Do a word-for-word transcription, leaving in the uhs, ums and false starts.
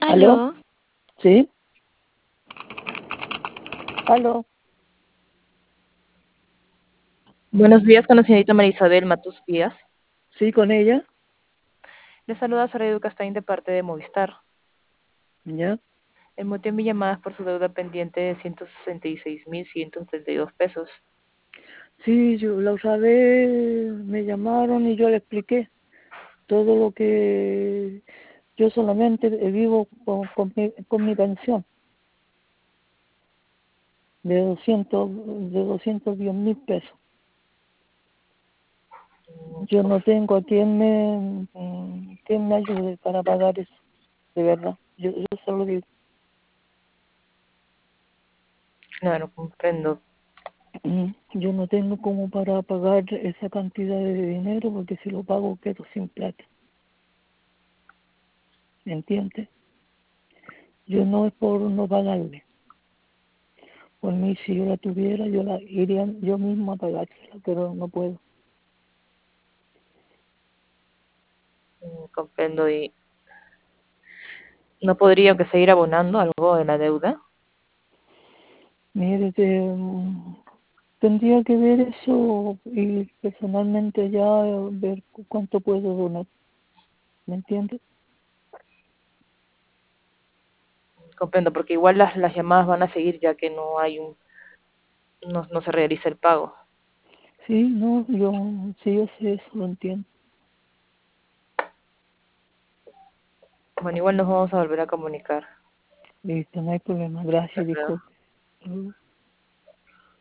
¿Aló? Aló, ¿Sí? ¿Aló? buenos días con la señorita Marisabel Matus Díaz. ¿Sí con ella? Le saluda Sara Educastain de parte de Movistar. ¿Ya? El motivo de mi llamada es por su deuda pendiente de ciento sesenta y seis mil ciento treinta y dos pesos. Sí, yo la otra vez me llamaron y yo le expliqué todo lo que yo solamente vivo con, con mi, con mi pensión de doscientos de doscientos diez mil pesos. Yo no tengo a quien me, mm, quien me ayude para pagar eso, de verdad. Yo, yo se lo digo. Claro, comprendo. Mm, Yo no tengo como para pagar esa cantidad de dinero porque si lo pago quedo sin plata, ¿me entiendes? Yo no es por no pagarle. Por mí, si yo la tuviera, yo la iría yo misma a pagársela, pero no puedo. Mm, Comprendo y no podría que seguir abonando algo de la deuda. Mire, que, mm, tendría que ver eso y personalmente ya eh, ver cu- cuánto puedo donar, ¿me entiendes? Comprendo, porque igual las, las llamadas van a seguir ya que no hay un, no, no se realiza el pago. Sí, no, yo, sí, yo sé eso, lo entiendo. Bueno, igual nos vamos a volver a comunicar. Listo, no hay problema. Hasta Gracias, luego. disculpe.